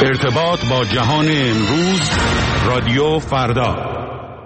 ارتباط با جهان امروز، رادیو فردا.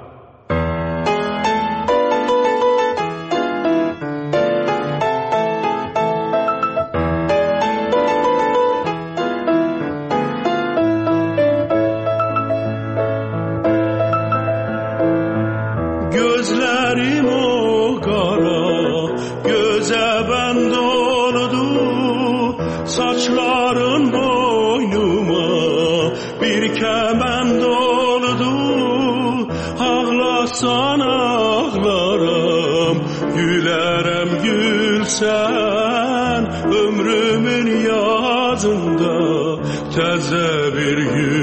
Təzə bir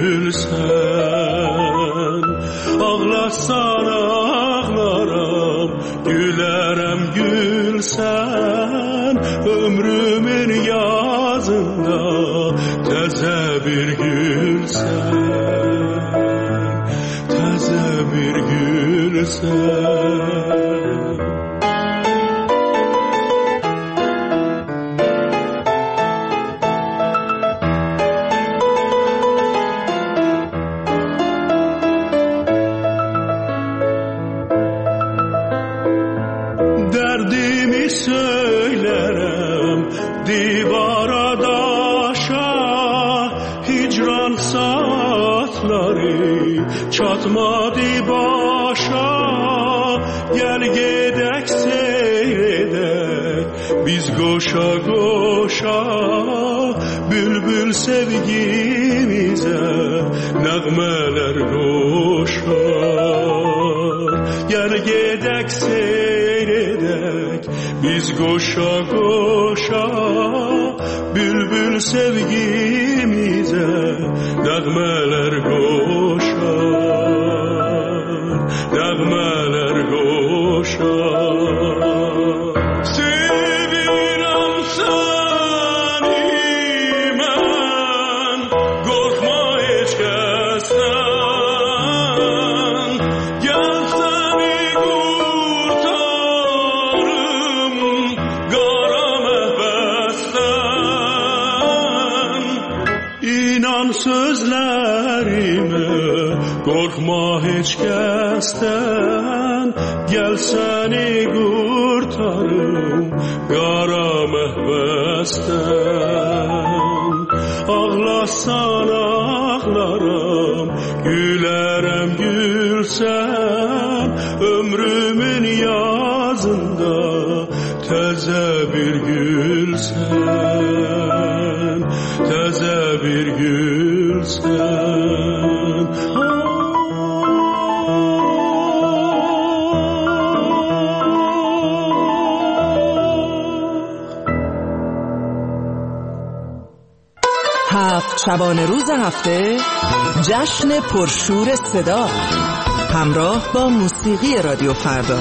gülsən, ağlasan ağlaram, gülərəm gülsən, ömrümün yazında təzə bir gülsən, təzə bir gülsən. Çatmadı başa, gel gedək seyredək, biz qoşa qoşa, bülbül sevgimizə nəğmələr qoşar. Gel gedək seyredək, biz qoşa qoşa, bülbül sevgimizə nəğmələr qoşar. Nəğmələr qoşar. Sevirəm səni mən, qorxma heç kəsdən, gəl səni qurtarım qara məhbəsdən. İnan sözlərimə, qorxma heç kəsdən, gəl səni qurtarım qara məhbəsdən. Ağlasan ağlaram, gülərəm gülsən, ömrümün yazında təzə bir gülsən, təzə bir gülsən. شبانه روز هفته جشن پرشور صدا همراه با موسیقی رادیو فردا.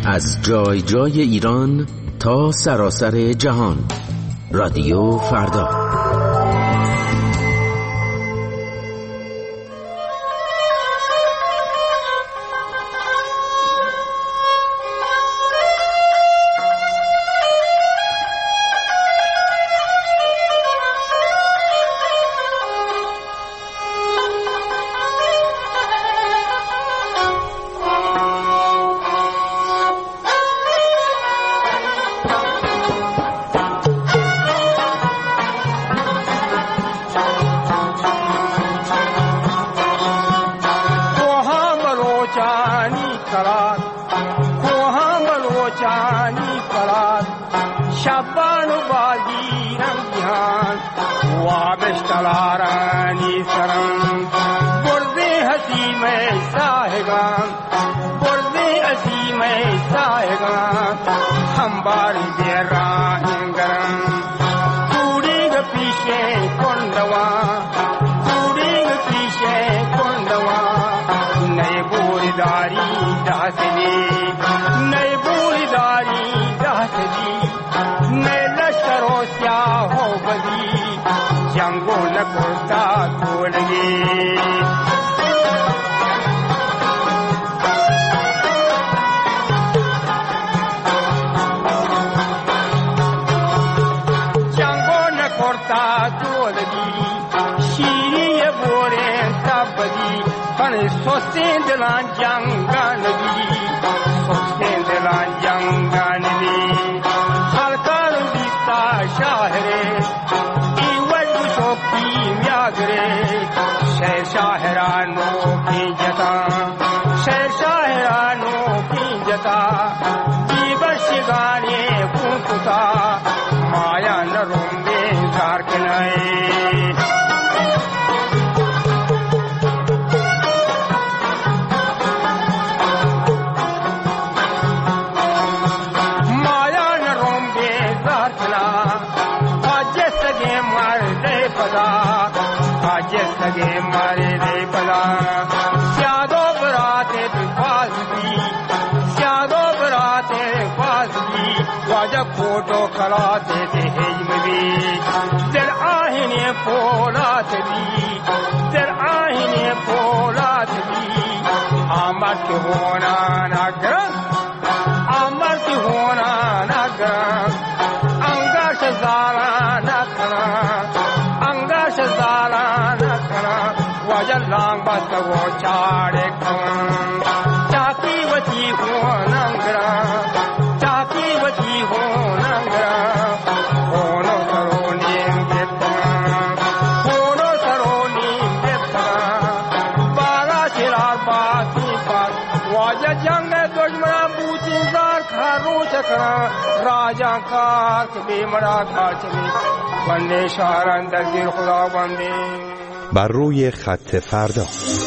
از جای جای ایران تا سراسر جهان. رادیو فردا. بر روی خط فردا.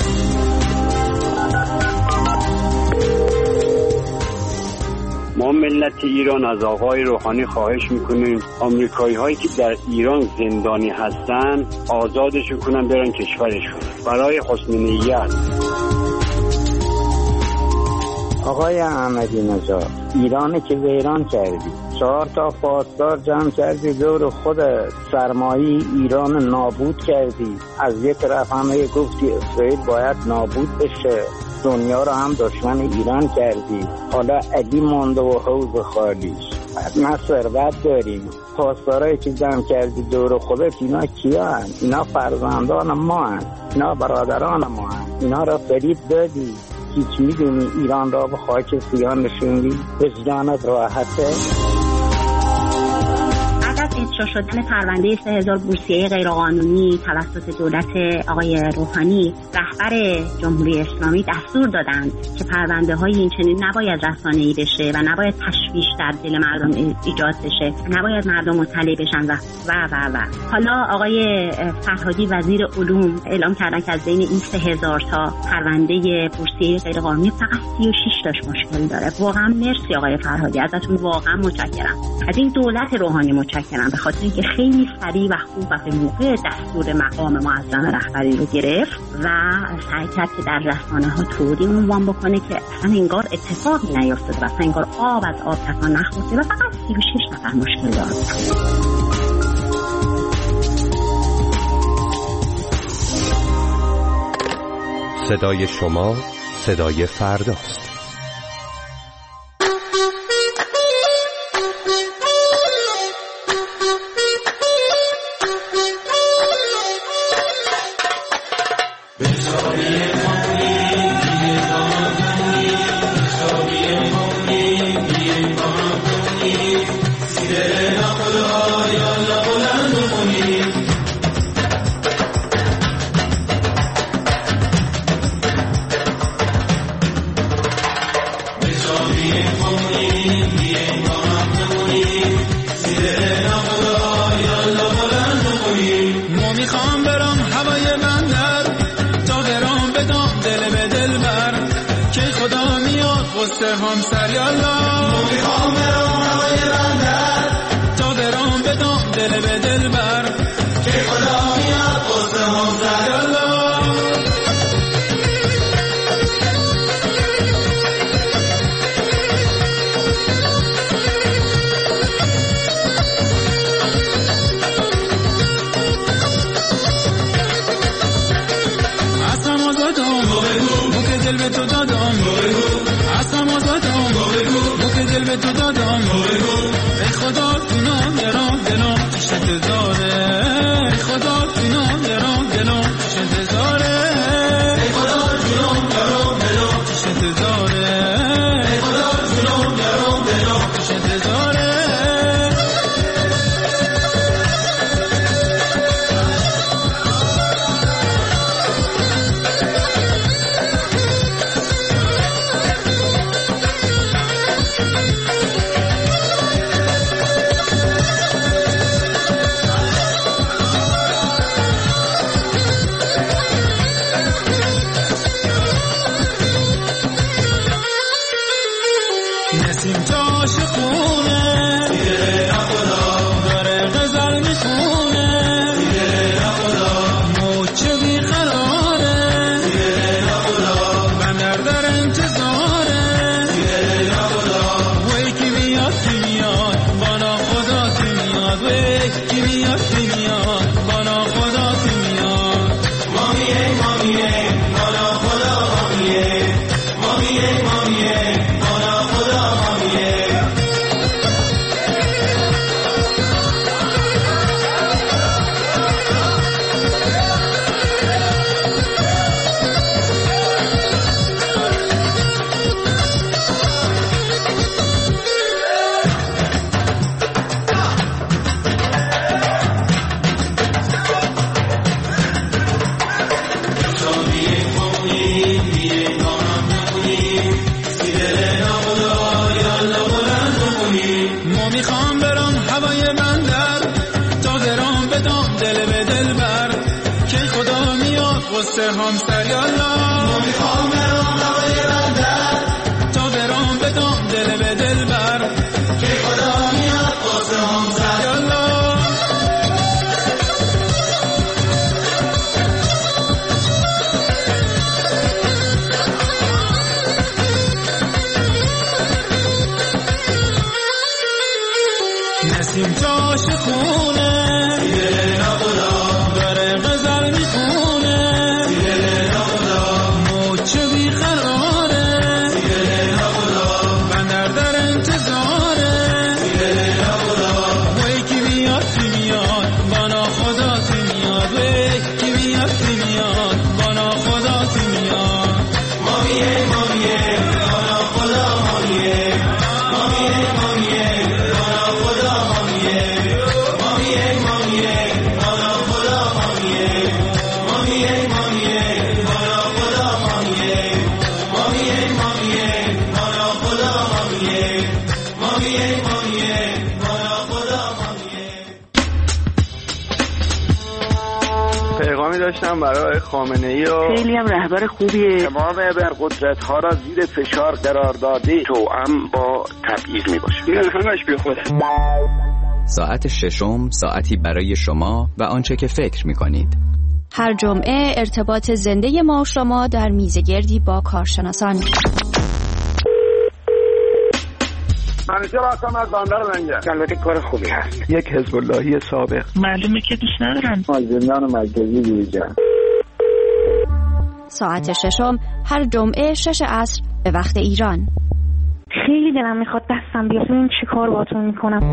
ما ملت ایران از آقای روحانی خواهش میکنیم آمریکایی هایی که در ایران زندانی هستن آزادشون کنن برن کشورشون برای حسن نیت. آقای احمدی نژاد، ایران که ویران کردی، 4 تا پاسدار جمع کردی دور خود، سرمایه ایران نابود کردی. از یک طرف همه گفتی اسرائیل باید نابود بشه، دنیا رو هم دشمن ایران کردی. حالا علی مونده و حوض خالیش، ما ثروت داریم. پاسدارایی که جمع کردی دور خودت، اینا کیا هن؟ اینا فرزندان ما هن، اینا برادران ما هن. اینا را فریب دادی. هیچ میدونی ایران را به خاک سیاه نشوندی؟ وجدانت راحته؟ اجرا شدن پرونده 3000 بورسیه غیرقانونی توسط دولت آقای روحانی، رهبر جمهوری اسلامی دستور دادند که پرونده های این چنین نباید رسانه‌ای بشه و نباید تشویش در دل مردم ایجاد بشه، نباید مردم مطلع بشن و حالا آقای فرهادی وزیر علوم اعلام کردن که از بین این 3000 تا پرونده بورسیه غیرقانونی فقط 36 تاش مشکل داره. واقعا مرسی آقای فرهادی، ازتون واقعا متشکرم. از این دولت روحانی متشکرم. خاطر اینکه خیلی سریع و خوب و به موقع دستور مقام معظم رهبری رو گرفت و سعی کرد که در رسانه‌ها طوری عنوان بکنه که اصلا انگار اتفاقی نیفتاده و اصلا انگار آب از آب تکان نخورده و فقط 36 نفر مشکل دار بودن. صدای شما صدای فرداست. داشتم برای خامنه‌ای و خیلی هم رهبر خوبیه. تمام ابرقدرت‌ها را زیر فشار قرار داده توأم با تبعیض می‌باشه. این همش بی خوده. ساعت ششم ساعتی برای شما و آنچه که فکر می‌کنید. هر جمعه ارتباط زنده ما و شما در میزگردی با کارشناسان. منیجر هستم از بندر لنگر. البته کار خوبی هست. یک حزب اللهی سابق. معلومه که دوست ندارم. زندان مرکزی دیجان. ساعت ششم هر جمعه 6 عصر به وقت ایران. خیلی دلم میخواد دستم بیاد ببین چی کار باهاتون میکنم.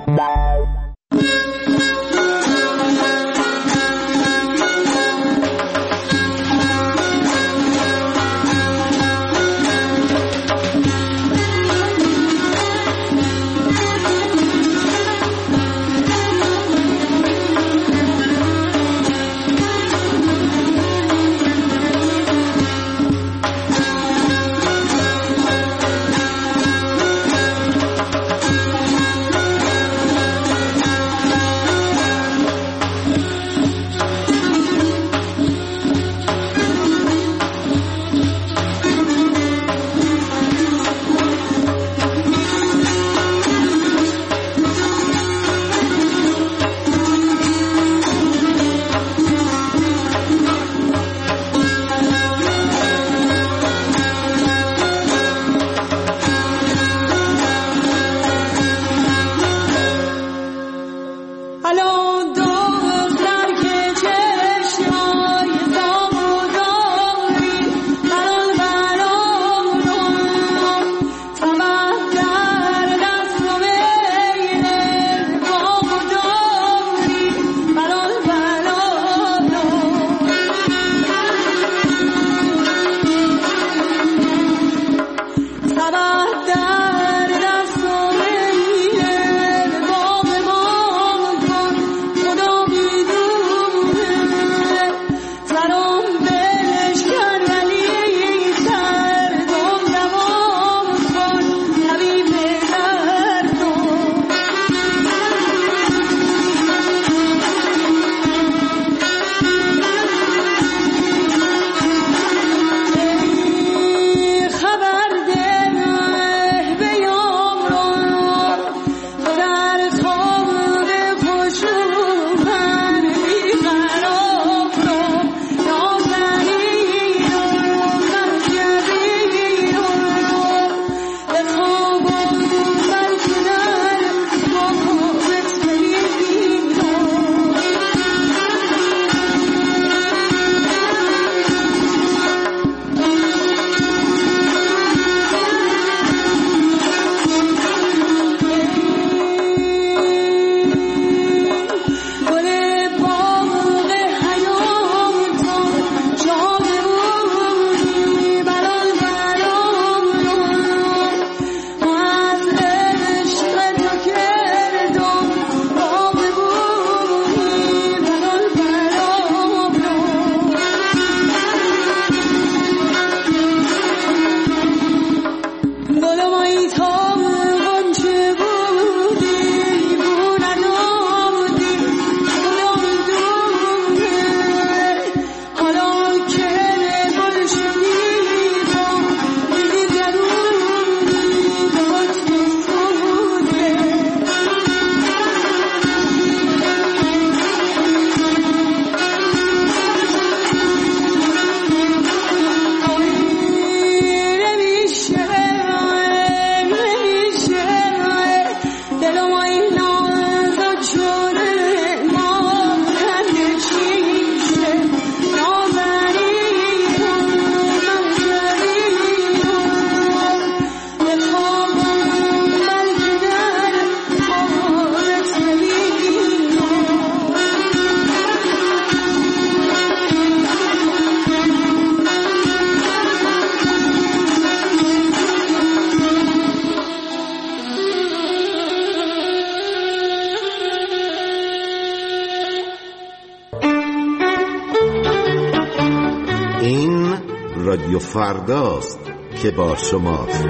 رادیو فرداست که با شماست.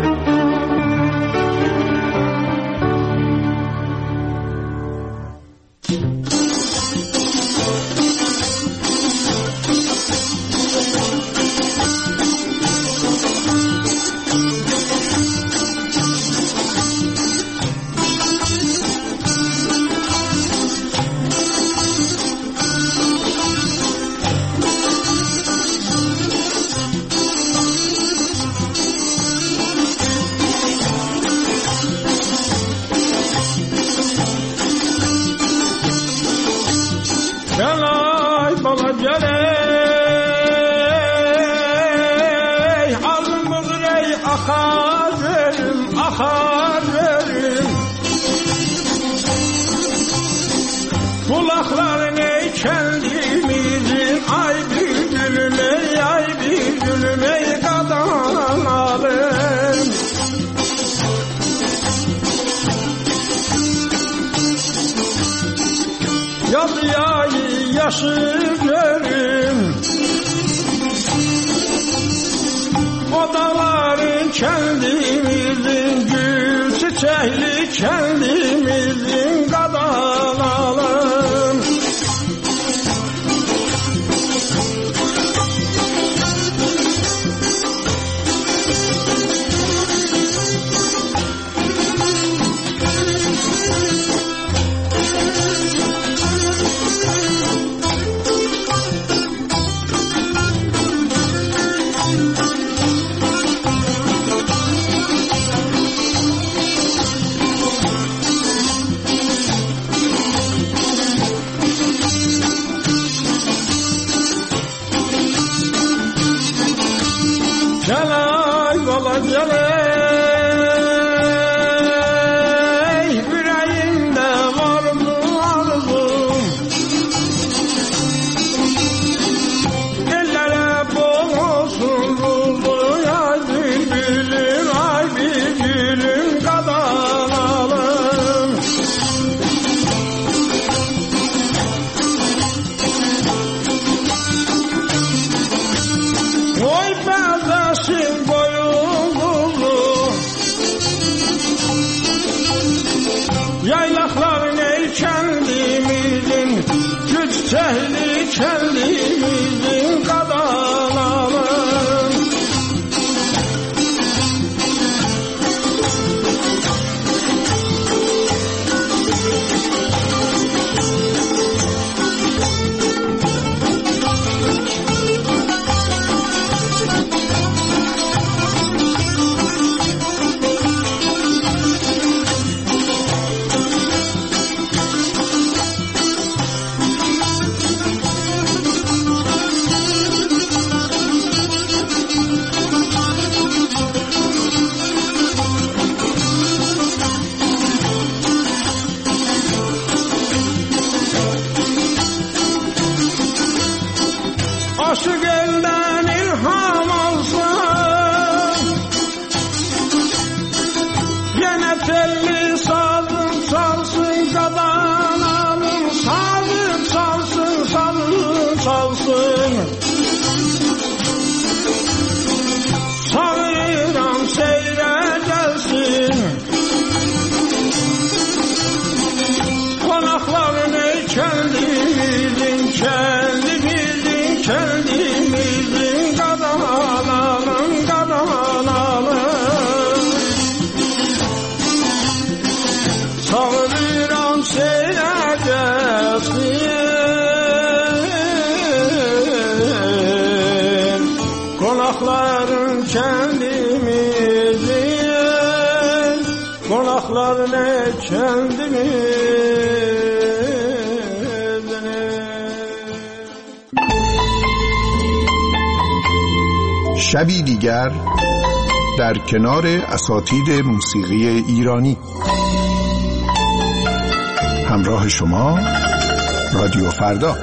bahar verim. Kulakların ey kendimizin, ay bir gülüm ey, ay bir gülüm ey kadanalım. Yazıyayı yaşı görüm, o dağların kendimizin, gül çiçekli kendimizin kadanalım. Yaylakların ey kendimizin, güç cehli kendimizin kadanalım. Aşık elden ilham alsın, yine telli sazın çalsın kadanalım, sazın çalsın, sazın çalsın. Sağıram seyre gelsin, konakların ey kendimizin, kendimizin, kendimizin kadanalım, kadanalım. Sağıram seyre gelsin, konakların kendimizin, konakların ey kendimizin. شبی دیگر در کنار اساتید موسیقی ایرانی. همراه شما رادیو فردا.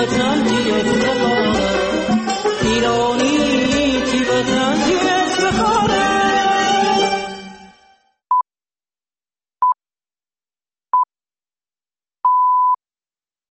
وطن کیه